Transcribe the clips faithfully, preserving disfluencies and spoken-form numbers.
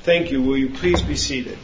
Thank you. Will you please be seated?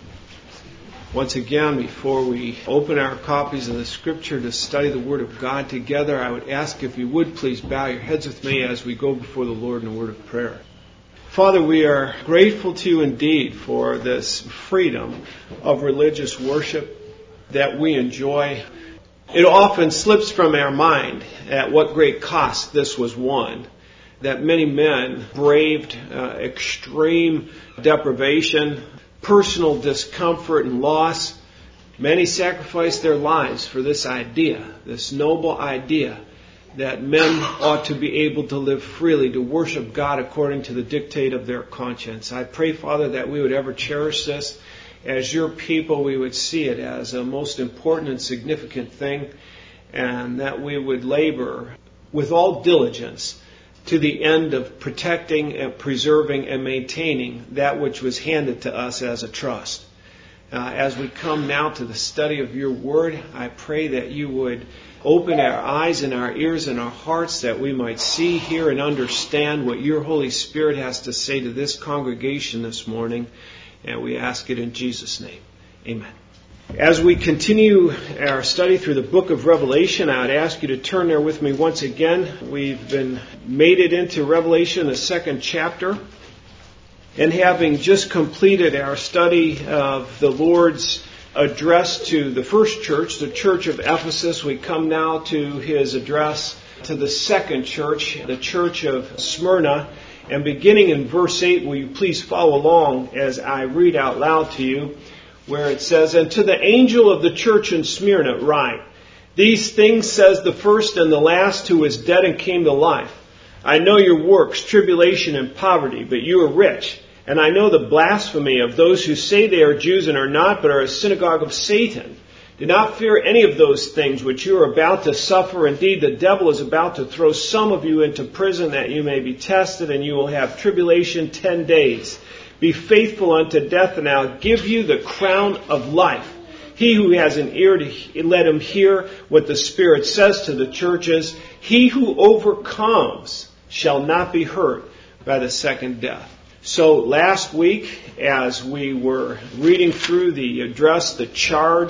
Once again, before we open our copies of the Scripture to study the Word of God together, I would ask if you would please bow your heads with me as we go before the Lord in a word of prayer. Father, we are grateful to you indeed for this freedom of religious worship that we enjoy. It often slips from our mind at what great cost this was won, that many men braved uh, extreme deprivation, personal discomfort and loss. Many sacrificed their lives for this idea, this noble idea that men ought to be able to live freely, to worship God according to the dictate of their conscience. I pray, Father, that we would ever cherish this. As your people, we would see it as a most important and significant thing, and that we would labor with all diligence to the end of protecting and preserving and maintaining that which was handed to us as a trust. Uh, as we come now to the study of your word, I pray that you would open our eyes and our ears and our hearts that we might see, hear, and understand what your Holy Spirit has to say to this congregation this morning. And we ask it in Jesus' name. Amen. As we continue our study through the book of Revelation, I would ask you to turn there with me once again. We've been made it into Revelation, the second chapter. And having just completed our study of the Lord's address to the first church, the church of Ephesus, we come now to his address to the second church, the church of Smyrna. And beginning in verse eight, will you please follow along as I read out loud to you, where it says, "And to the angel of the church in Smyrna write, These things says the first and the last who is dead and came to life. I know your works, tribulation and poverty, but you are rich. And I know the blasphemy of those who say they are Jews and are not, but are a synagogue of Satan. Do not fear any of those things which you are about to suffer. Indeed, the devil is about to throw some of you into prison that you may be tested, and you will have tribulation ten days. Be faithful unto death, and I'll give you the crown of life. He who has an ear, to let him hear what the Spirit says to the churches. He who overcomes shall not be hurt by the second death." So last week, as we were reading through the address, the charge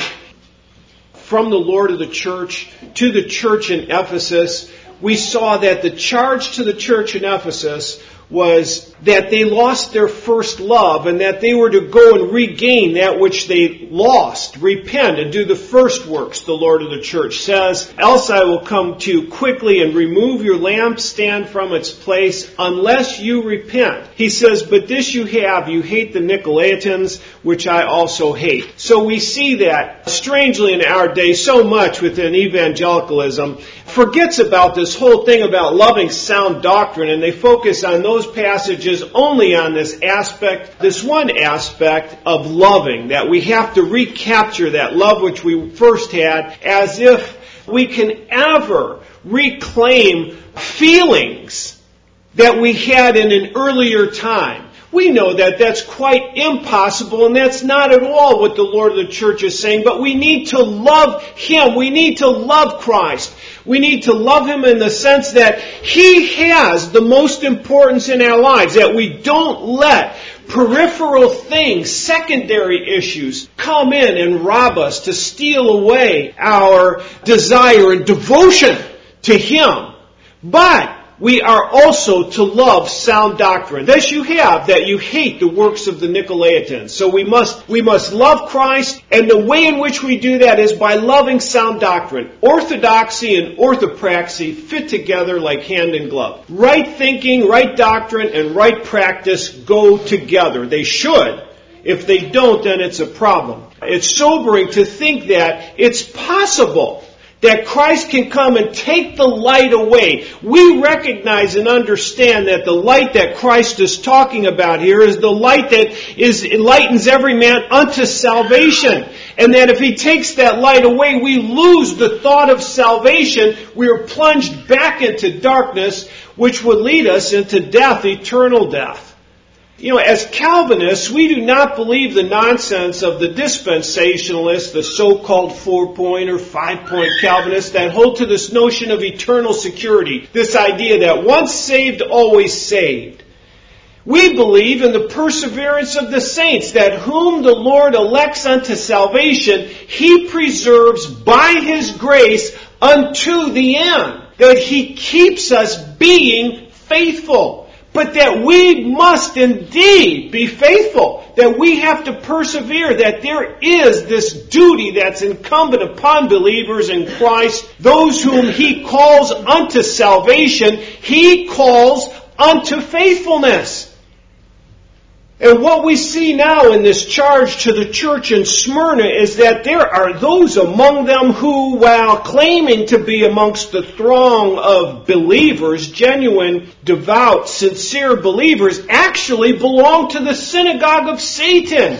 from the Lord of the church to the church in Ephesus, we saw that the charge to the church in Ephesus was that they lost their first love and that they were to go and regain that which they lost, repent and do the first works, the Lord of the church says. "Else I will come to you quickly and remove your lampstand from its place unless you repent." He says, "But this you have, you hate the Nicolaitans, which I also hate." So we see that, strangely in our day, so much within evangelicalism forgets about this whole thing about loving sound doctrine, and they focus on those passages only on this aspect, this one aspect of loving, that we have to recapture that love which we first had, as if we can ever reclaim feelings that we had in an earlier time. We know that that's quite impossible, and that's not at all what the Lord of the church is saying, but we need to love Him. We need to love Christ. We need to love Him in the sense that He has the most importance in our lives, that we don't let peripheral things, secondary issues, come in and rob us, to steal away our desire and devotion to Him. But we are also to love sound doctrine. This you have, that you hate the works of the Nicolaitans. So we must, we must love Christ, and the way in which we do that is by loving sound doctrine. Orthodoxy and orthopraxy fit together like hand in glove. Right thinking, right doctrine, and right practice go together. They should. If they don't, then it's a problem. It's sobering to think that it's possible that Christ can come and take the light away. We recognize and understand that the light that Christ is talking about here is the light that is enlightens every man unto salvation. And that if He takes that light away, we lose the thought of salvation. We are plunged back into darkness, which would lead us into death, eternal death. You know, as Calvinists, we do not believe the nonsense of the dispensationalists, the so-called four-point or five-point Calvinists that hold to this notion of eternal security. This idea that once saved, always saved. We believe in the perseverance of the saints, that whom the Lord elects unto salvation, He preserves by His grace unto the end. That He keeps us being faithful. But that we must indeed be faithful. That we have to persevere. That there is this duty that's incumbent upon believers in Christ. Those whom He calls unto salvation, He calls unto faithfulness. And what we see now in this charge to the church in Smyrna is that there are those among them who, while claiming to be amongst the throng of believers, genuine, devout, sincere believers, actually belong to the synagogue of Satan.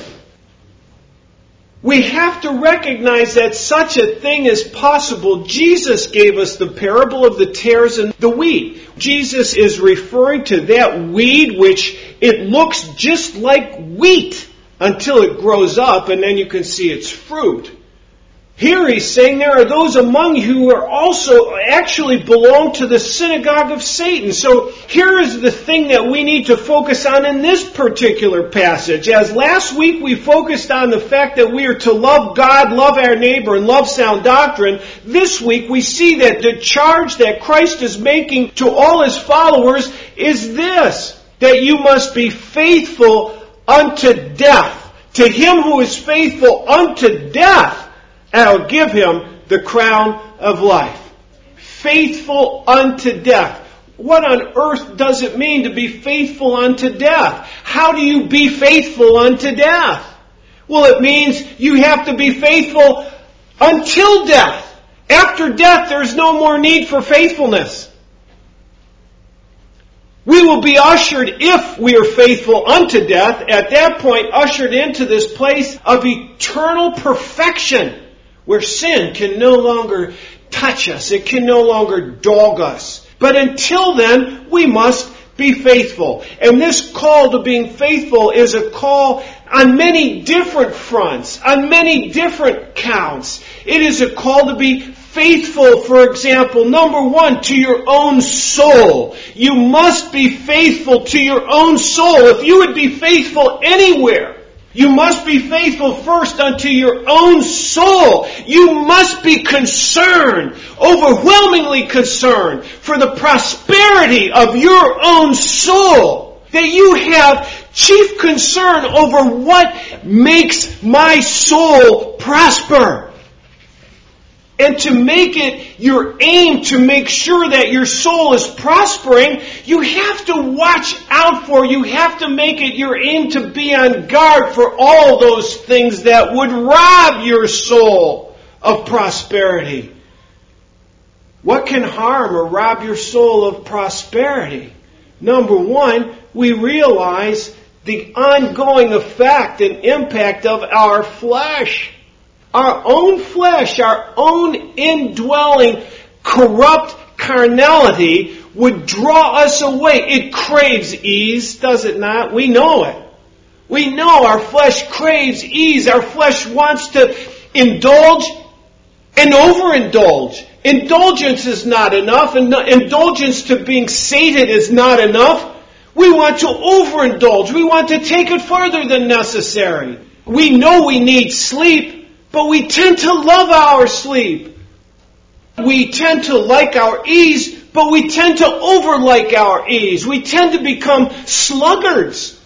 We have to recognize that such a thing is possible. Jesus gave us the parable of the tares and the wheat. Jesus is referring to that weed which it looks just like wheat until it grows up and then you can see its fruit. Here he's saying there are those among you who are also actually belong to the synagogue of Satan. So here is the thing that we need to focus on in this particular passage. As last week we focused on the fact that we are to love God, love our neighbor, and love sound doctrine, this week we see that the charge that Christ is making to all His followers is this, that you must be faithful unto death. To him who is faithful unto death, I'll give him the crown of life. Faithful unto death. What on earth does it mean to be faithful unto death? How do you be faithful unto death? Well, it means you have to be faithful until death. After death, there's no more need for faithfulness. We will be ushered, if we are faithful unto death, at that point ushered into this place of eternal perfection, where sin can no longer touch us. It can no longer dog us. But until then, we must be faithful. And this call to being faithful is a call on many different fronts, on many different counts. It is a call to be faithful, for example, number one, to your own soul. You must be faithful to your own soul. If you would be faithful anywhere, you must be faithful first unto your own soul. You must be concerned, overwhelmingly concerned, for the prosperity of your own soul. That you have chief concern over what makes my soul prosper. And to make it your aim to make sure that your soul is prospering, you have to watch out for, you have to make it your aim to be on guard for all those things that would rob your soul of prosperity. What can harm or rob your soul of prosperity? Number one, we realize the ongoing effect and impact of our flesh. Our own flesh, our own indwelling, corrupt carnality would draw us away. It craves ease, does it not? We know it. We know our flesh craves ease. Our flesh wants to indulge and overindulge. Indulgence is not enough. Indulgence to being sated is not enough. We want to overindulge. We want to take it further than necessary. We know we need sleep. But we tend to love our sleep. We tend to like our ease, but we tend to over-like our ease. We tend to become sluggards.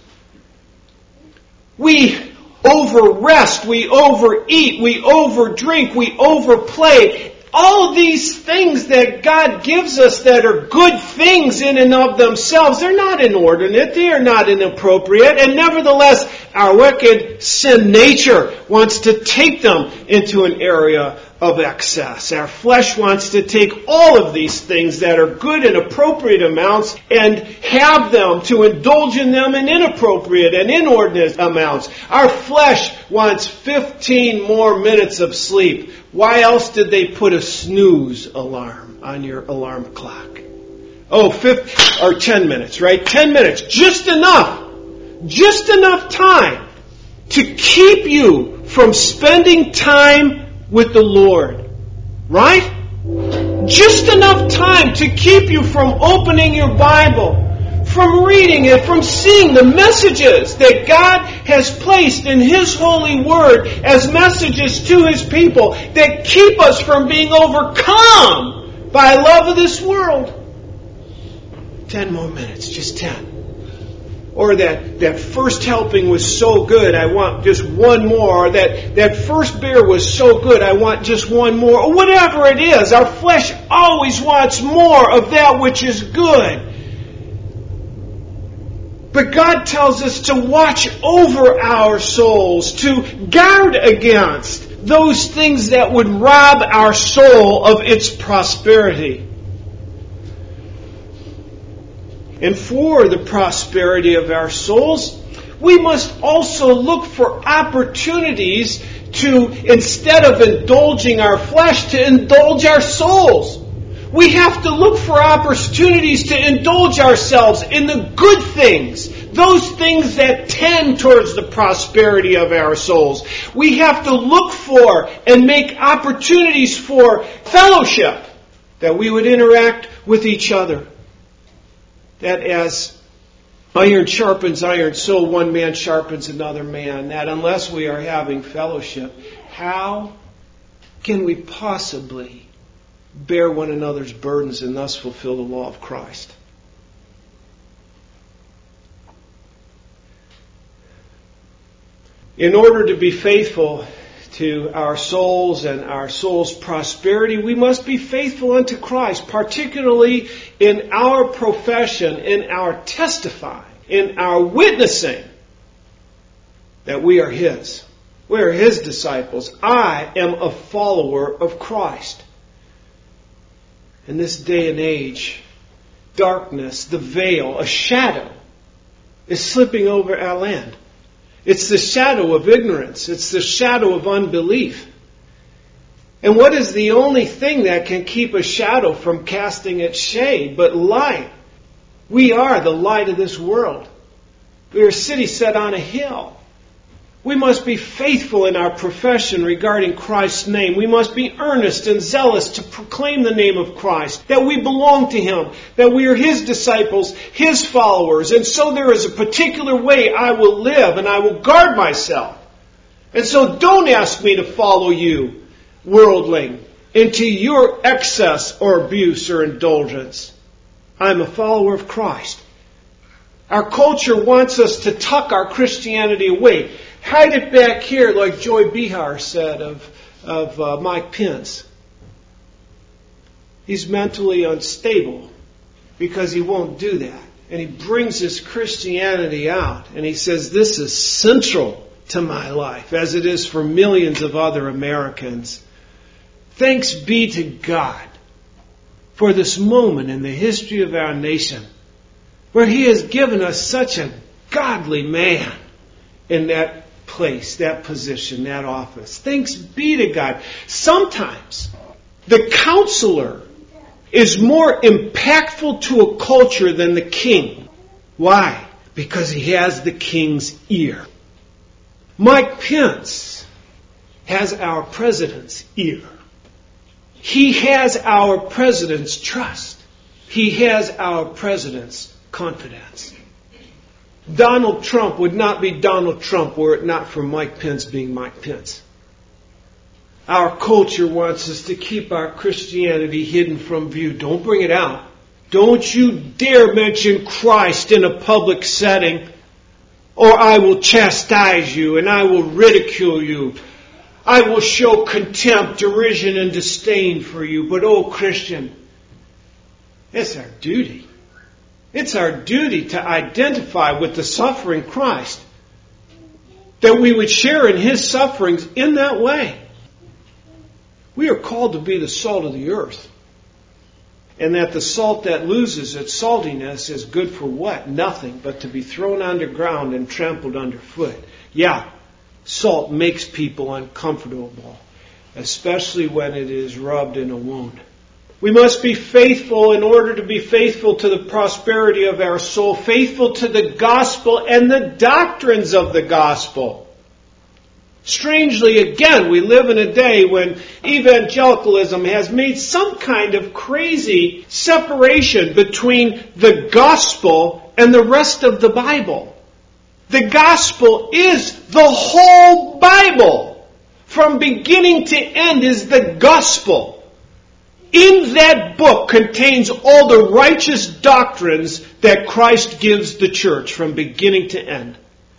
We over-rest, we overeat, we over-drink, we overplay. All of these things that God gives us that are good things in and of themselves, they're not inordinate, they are not inappropriate, and nevertheless, our wicked sin nature wants to take them into an area of excess. Our flesh wants to take all of these things that are good in appropriate amounts and have them to indulge in them in inappropriate and inordinate amounts. Our flesh wants fifteen more minutes of sleep. Why else did they put a snooze alarm on your alarm clock? Oh, fifteen or ten minutes, right? Ten minutes. Just enough. Just enough time to keep you from spending time with the Lord. Right? Just enough time to keep you from opening your Bible, from reading it, from seeing the messages that God has placed in His holy word as messages to His people that keep us from being overcome by love of this world. Ten more minutes, just ten. Or that, that first helping was so good, I want just one more. Or that, that first beer was so good, I want just one more. Or whatever it is, our flesh always wants more of that which is good. But God tells us to watch over our souls, to guard against those things that would rob our soul of its prosperity. And for the prosperity of our souls, we must also look for opportunities to, instead of indulging our flesh, to indulge our souls. We have to look for opportunities to indulge ourselves in the good things, those things that tend towards the prosperity of our souls. We have to look for and make opportunities for fellowship, that we would interact with each other. That as iron sharpens iron, so one man sharpens another man. That unless we are having fellowship, how can we possibly bear one another's burdens and thus fulfill the law of Christ? In order to be faithful to our souls and our soul's prosperity, we must be faithful unto Christ, particularly in our profession, in our testifying, in our witnessing that we are His. We are His disciples. I am a follower of Christ. In this day and age, darkness, the veil, a shadow is slipping over our land. It's the shadow of ignorance. It's the shadow of unbelief. And what is the only thing that can keep a shadow from casting its shade but light? We are the light of this world. We are a city set on a hill. We must be faithful in our profession regarding Christ's name. We must be earnest and zealous to proclaim the name of Christ, that we belong to Him, that we are His disciples, His followers. And so there is a particular way I will live, and I will guard myself. And so don't ask me to follow you, worldling, into your excess or abuse or indulgence. I'm a follower of Christ. Our culture wants us to tuck our Christianity away. Hide it back here, like Joy Behar said of, of uh, Mike Pence. He's mentally unstable because he won't do that. And he brings his Christianity out. And he says, this is central to my life, as it is for millions of other Americans. Thanks be to God for this moment in the history of our nation, where He has given us such a godly man in that place, that position, that office. Thanks be to God. Sometimes the counselor is more impactful to a culture than the king. Why? Because he has the king's ear. Mike Pence has our president's ear. He has our president's trust. He has our president's confidence. Donald Trump would not be Donald Trump were it not for Mike Pence being Mike Pence. Our culture wants us to keep our Christianity hidden from view. Don't bring it out. Don't you dare mention Christ in a public setting, or I will chastise you and I will ridicule you. I will show contempt, derision, and disdain for you. But, oh, Christian, it's our duty. It's our duty to identify with the suffering Christ, that we would share in His sufferings in that way. We are called to be the salt of the earth. And that the salt that loses its saltiness is good for what? Nothing but to be thrown underground and trampled underfoot. Yeah, salt makes people uncomfortable, especially when it is rubbed in a wound. We must be faithful in order to be faithful to the prosperity of our soul, faithful to the gospel and the doctrines of the gospel. Strangely, again, we live in a day when evangelicalism has made some kind of crazy separation between the gospel and the rest of the Bible. The gospel is the whole Bible. From beginning to end is the gospel. In that book contains all the righteous doctrines that Christ gives the church from beginning to end.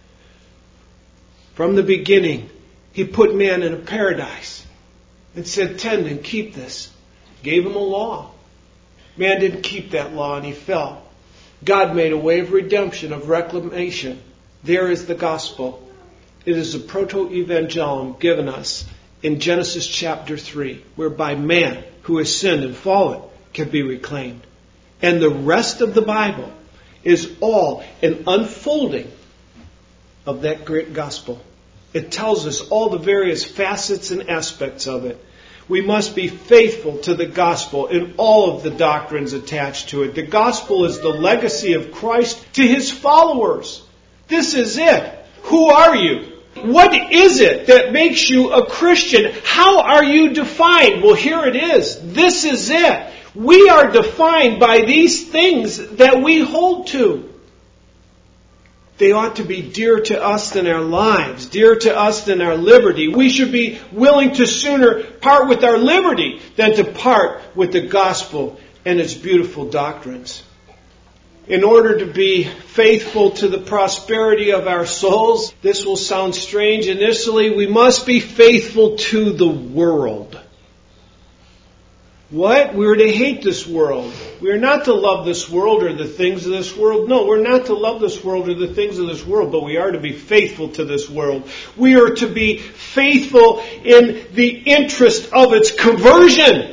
From the beginning, He put man in a paradise and said, tend and keep this. Gave him a law. Man didn't keep that law and he fell. God made a way of redemption, of reclamation. There is the gospel. It is a proto-evangelium given us in Genesis chapter three, whereby man who has sinned and fallen can be reclaimed. And the rest of the Bible is all an unfolding of that great gospel. It tells us all the various facets and aspects of it. We must be faithful to the gospel in all of the doctrines attached to it. The gospel is the legacy of Christ to His followers. This is it. Who are you? What is it that makes you a Christian? How are you defined? Well, here it is. This is it. We are defined by these things that we hold to. They ought to be dear to us than our lives, dear to us than our liberty. We should be willing to sooner part with our liberty than to part with the gospel and its beautiful doctrines. In order to be faithful to the prosperity of our souls, this will sound strange initially, we must be faithful to the world. What? We are to hate this world. We are not to love this world or the things of this world. No, we're not to love this world or the things of this world, but we are to be faithful to this world. We are to be faithful in the interest of its conversion.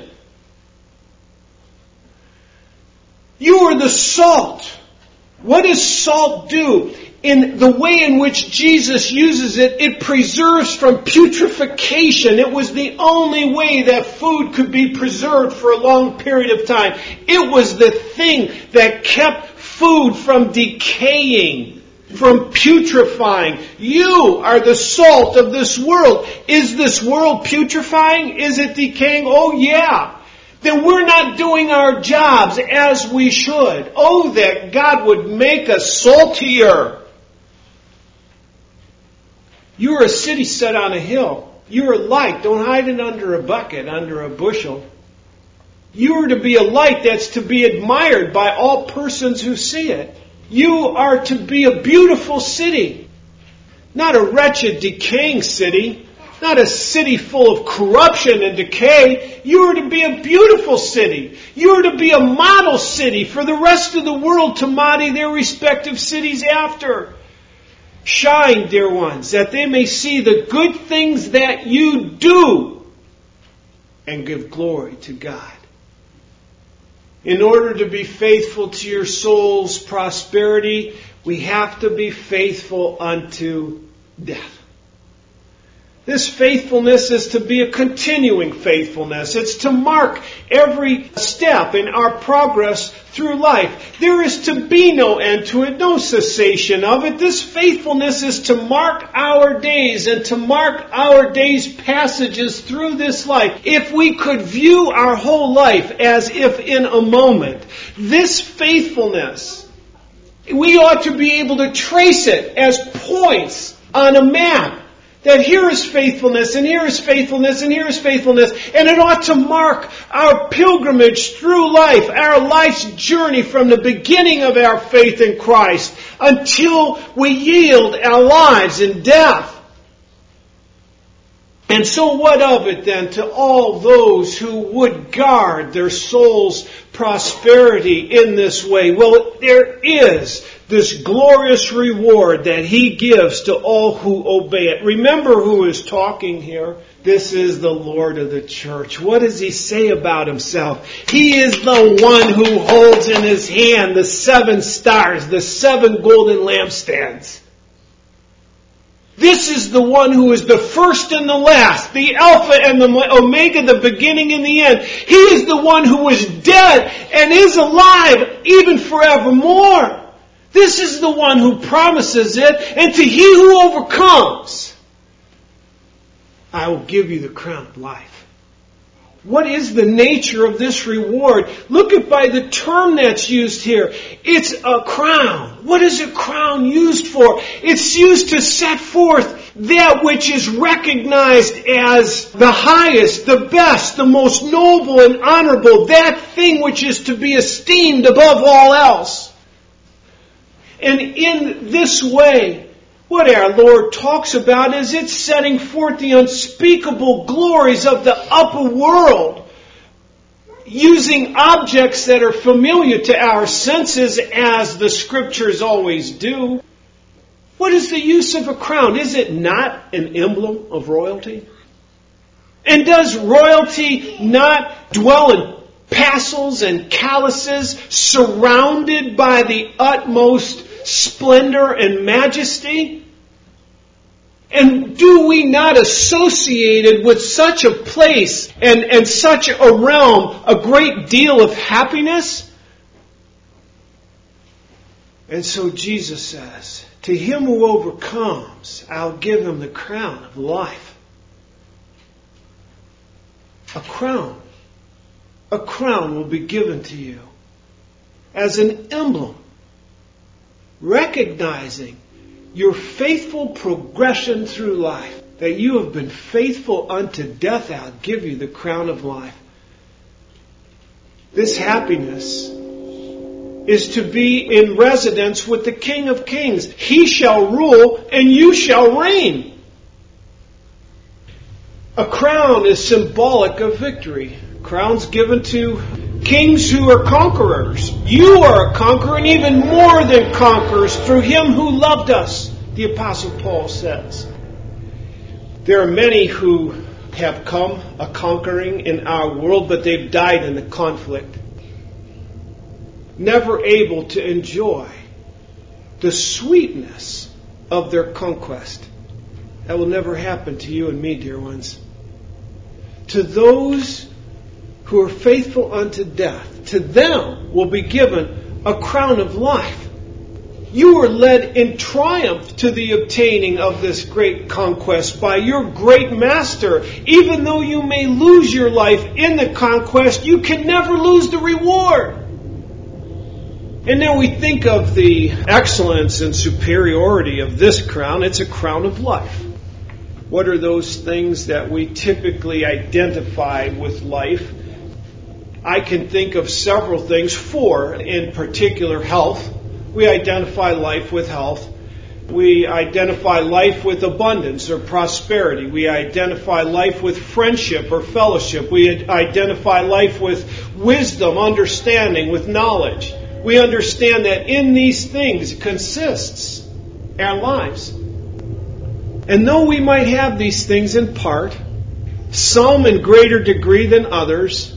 You are the salt. What does salt do? In the way in which Jesus uses it, it preserves from putrefaction. It was the only way that food could be preserved for a long period of time. It was the thing that kept food from decaying, from putrefying. You are the salt of this world. Is this world putrefying? Is it decaying? Oh yeah. Then we're not doing our jobs as we should. Oh, that God would make us saltier. You are a city set on a hill. You are light. Don't hide it under a bucket, under a bushel. You are to be a light that's to be admired by all persons who see it. You are to be a beautiful city. Not a wretched, decaying city. Not a city full of corruption and decay. You are to be a beautiful city. You are to be a model city for the rest of the world to model their respective cities after. Shine, dear ones, that they may see the good things that you do and give glory to God. In order to be faithful to your soul's prosperity, we have to be faithful unto death. This faithfulness is to be a continuing faithfulness. It's to mark every step in our progress through life. There is to be no end to it, no cessation of it. This faithfulness is to mark our days and to mark our days' passages through this life. If we could view our whole life as if in a moment, this faithfulness, we ought to be able to trace it as points on a map. That here is faithfulness, and here is faithfulness, and here is faithfulness. And it ought to mark our pilgrimage through life, our life's journey from the beginning of our faith in Christ until we yield our lives in death. And so what of it then to all those who would guard their soul's prosperity in this way? Well, there is this glorious reward that He gives to all who obey it. Remember who is talking here. This is the Lord of the church. What does He say about Himself? He is the one who holds in His hand the seven stars, the seven golden lampstands. This is the one who is the first and the last, the Alpha and the Omega, the beginning and the end. He is the one who was dead and is alive even forevermore. This is the one who promises it, and to he who overcomes, I will give you the crown of life. What is the nature of this reward? Look at by the term that's used here. It's a crown. What is a crown used for? It's used to set forth that which is recognized as the highest, the best, the most noble and honorable, that thing which is to be esteemed above all else. And in this way, what our Lord talks about is it's setting forth the unspeakable glories of the upper world, using objects that are familiar to our senses as the Scriptures always do. What is the use of a crown? Is it not an emblem of royalty? And does royalty not dwell in tassels and calluses, surrounded by the utmost splendor and majesty? And do we not associated with such a place and, and such a realm a great deal of happiness? And so Jesus says, to him who overcomes, I'll give him the crown of life. A crown. A crown will be given to you as an emblem, recognizing your faithful progression through life, that you have been faithful unto death. I'll give you the crown of life. This happiness is to be in residence with the King of Kings. He shall rule and you shall reign. A crown is symbolic of victory. Crowns given to kings who are conquerors. You are a conqueror, and even more than conquerors, through him who loved us, the Apostle Paul says. There are many who have come a conquering in our world, but they've died in the conflict, never able to enjoy the sweetness of their conquest. That will never happen to you and me, dear ones. To those who are faithful unto death, to them will be given a crown of life. You are led in triumph to the obtaining of this great conquest by your great master. Even though you may lose your life in the conquest, you can never lose the reward. And now we think of the excellence and superiority of this crown. It's a crown of life. What are those things that we typically identify with life? I can think of several things. Four in particular: health. We identify life with health. We identify life with abundance or prosperity. We identify life with friendship or fellowship. We identify life with wisdom, understanding, with knowledge. We understand that in these things consists our lives. And though we might have these things in part, some in greater degree than others,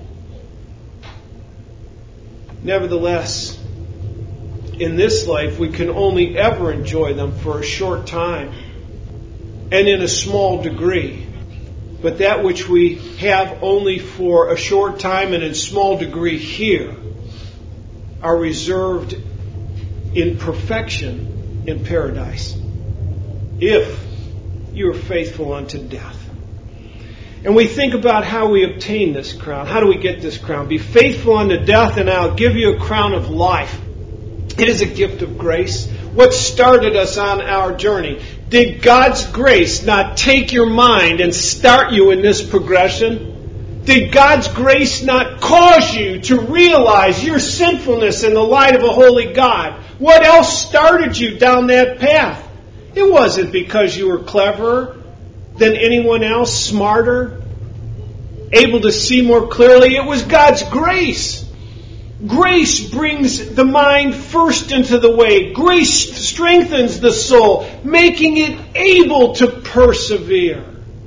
nevertheless, in this life we can only ever enjoy them for a short time and in a small degree. But that which we have only for a short time and in small degree here are reserved in perfection in paradise, if you are faithful unto death. And we think about how we obtain this crown. How do we get this crown? Be faithful unto death, and I'll give you a crown of life. It is a gift of grace. What started us on our journey? Did God's grace not take your mind and start you in this progression? Did God's grace not cause you to realize your sinfulness in the light of a holy God? What else started you down that path? It wasn't because you were cleverer than anyone else, smarter, able to see more clearly. It was God's grace. Grace brings the mind first into the way. Grace strengthens the soul, making it able to persevere.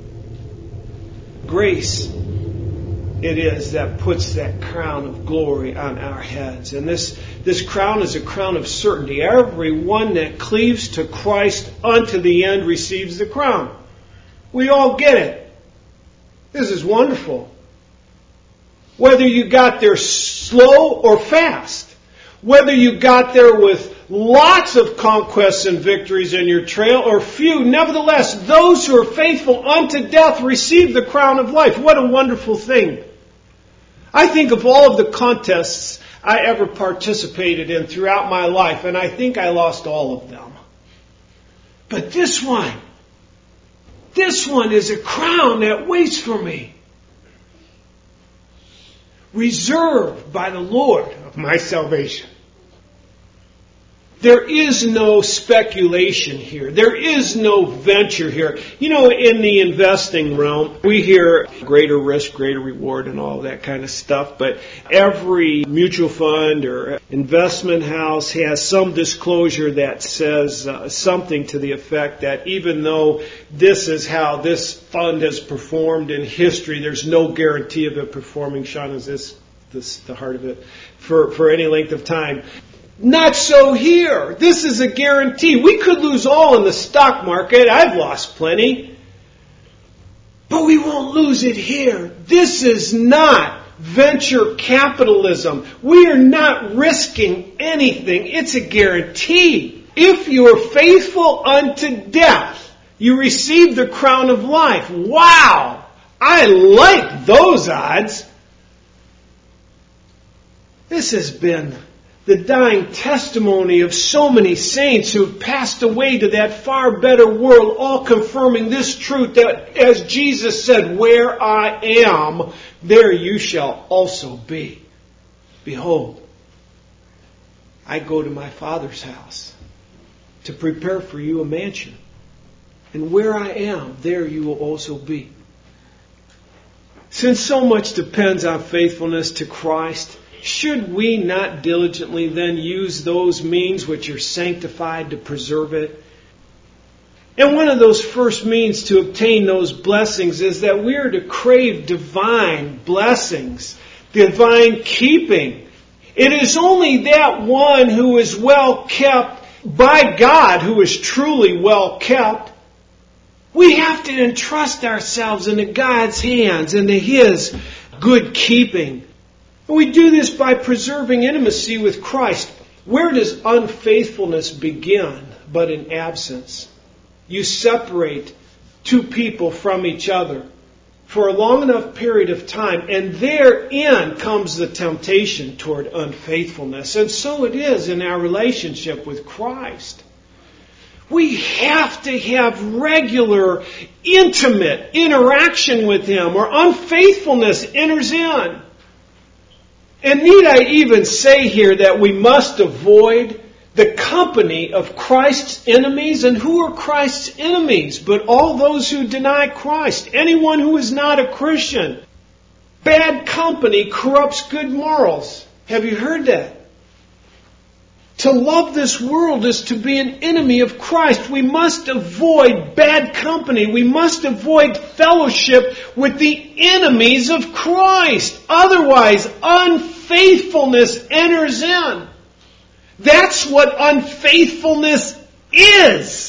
Grace it is that puts that crown of glory on our heads. And this, this crown is a crown of certainty. Everyone that cleaves to Christ unto the end receives the crown. We all get it. This is wonderful. Whether you got there slow or fast, whether you got there with lots of conquests and victories in your trail, or few. Nevertheless, those who are faithful unto death receive the crown of life. What a wonderful thing. I think of all of the contests I ever participated in throughout my life, and I think I lost all of them. But this one, this one is a crown that waits for me, reserved by the Lord of my salvation. There is no speculation here. There is no venture here. You know, in the investing realm, we hear greater risk, greater reward, and all that kind of stuff. But every mutual fund or investment house has some disclosure that says uh, something to the effect that even though this is how this fund has performed in history, there's no guarantee of it performing, Sean, is this, this the heart of it, for, for any length of time. Not so here. This is a guarantee. We could lose all in the stock market. I've lost plenty. But we won't lose it here. This is not venture capitalism. We are not risking anything. It's a guarantee. If you are faithful unto death, you receive the crown of life. Wow! I like those odds. This has been the dying testimony of so many saints who have passed away to that far better world, all confirming this truth that, as Jesus said, where I am, there you shall also be. Behold, I go to my Father's house to prepare for you a mansion. And where I am, there you will also be. Since so much depends on faithfulness to Christ, should we not diligently then use those means which are sanctified to preserve it? And one of those first means to obtain those blessings is that we are to crave divine blessings, divine keeping. It is only that one who is well kept by God, who is truly well kept. We have to entrust ourselves into God's hands, into His good keeping. We do this by preserving intimacy with Christ. Where does unfaithfulness begin but in absence? You separate two people from each other for a long enough period of time, and therein comes the temptation toward unfaithfulness. And so it is in our relationship with Christ. We have to have regular, intimate interaction with Him, or unfaithfulness enters in. And need I even say here that we must avoid the company of Christ's enemies? And who are Christ's enemies? But all those who deny Christ. Anyone who is not a Christian. Bad company corrupts good morals. Have you heard that? To love this world is to be an enemy of Christ. We must avoid bad company. We must avoid fellowship with the enemies of Christ. Otherwise, unfaithfulness enters in. That's what unfaithfulness is.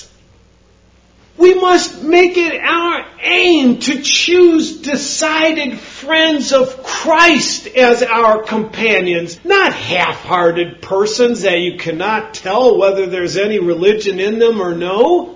We must make it our aim to choose decided friends of Christ as our companions, not half-hearted persons that you cannot tell whether there's any religion in them or no.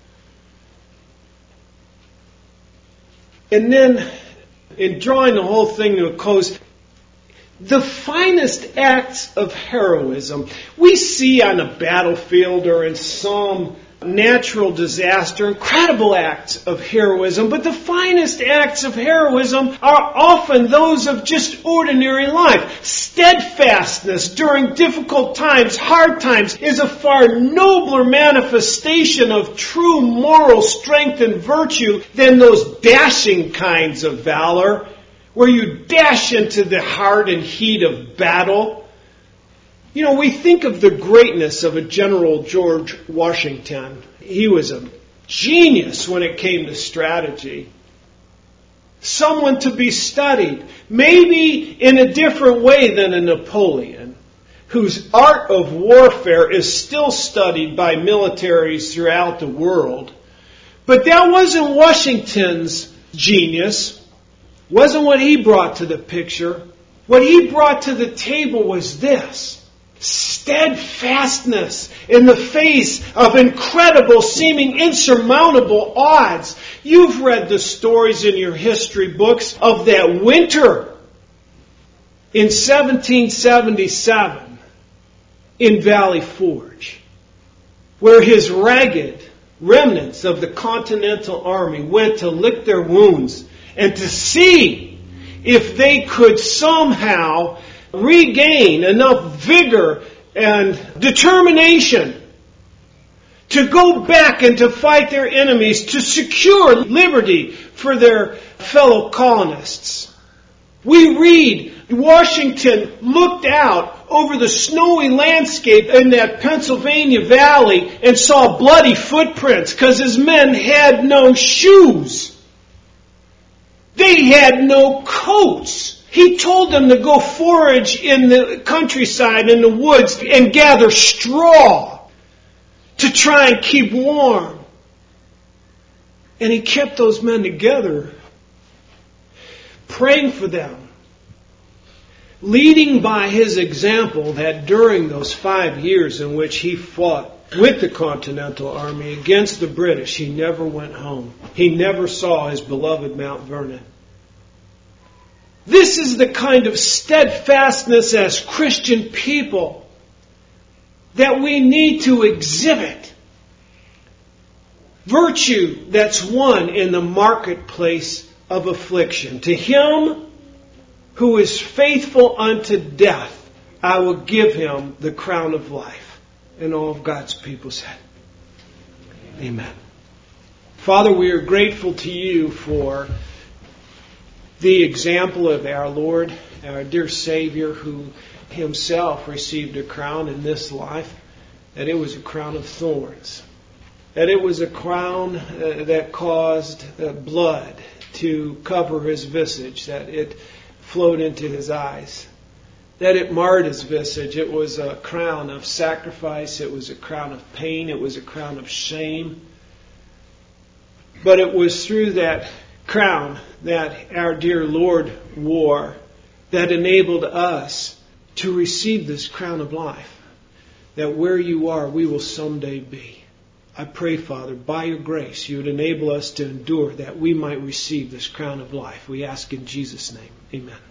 And then, in drawing the whole thing to a close, the finest acts of heroism we see on a battlefield or in some natural disaster, incredible acts of heroism, but the finest acts of heroism are often those of just ordinary life. Steadfastness during difficult times, hard times, is a far nobler manifestation of true moral strength and virtue than those dashing kinds of valor, where you dash into the heart and heat of battle. You know, we think of the greatness of a General George Washington. He was a genius when it came to strategy. Someone to be studied, maybe in a different way than a Napoleon, whose art of warfare is still studied by militaries throughout the world. But that wasn't Washington's genius, wasn't what he brought to the picture. What he brought to the table was this: steadfastness. in the face of incredible, seeming insurmountable odds. You've read the stories in your history books of that winter in seventeen seventy-seven in Valley Forge, where his ragged remnants of the Continental Army went to lick their wounds and to see if they could somehow regain enough vigor and determination to go back and to fight their enemies, to secure liberty for their fellow colonists. We read Washington looked out over the snowy landscape in that Pennsylvania valley and saw bloody footprints because his men had no shoes. They had no coats. He told them to go forage in the countryside, in the woods, and gather straw to try and keep warm. And he kept those men together, praying for them, leading by his example that during those five years in which he fought with the Continental Army against the British, he never went home. He never saw his beloved Mount Vernon. This is the kind of steadfastness as Christian people that we need to exhibit. Virtue that's won in the marketplace of affliction. To him who is faithful unto death, I will give him the crown of life. And all of God's people said, Amen. Father, we are grateful to you for the example of our Lord, our dear Savior, who himself received a crown in this life, that it was a crown of thorns, that it was a crown uh, that caused uh, blood to cover his visage, that it flowed into his eyes, that it marred his visage. It was a crown of sacrifice, it was a crown of pain, it was a crown of shame. But it was through that crown that our dear Lord wore that enabled us to receive this crown of life, that where you are, we will someday be. I pray, Father, by your grace, you would enable us to endure that we might receive this crown of life. We ask in Jesus' name. Amen.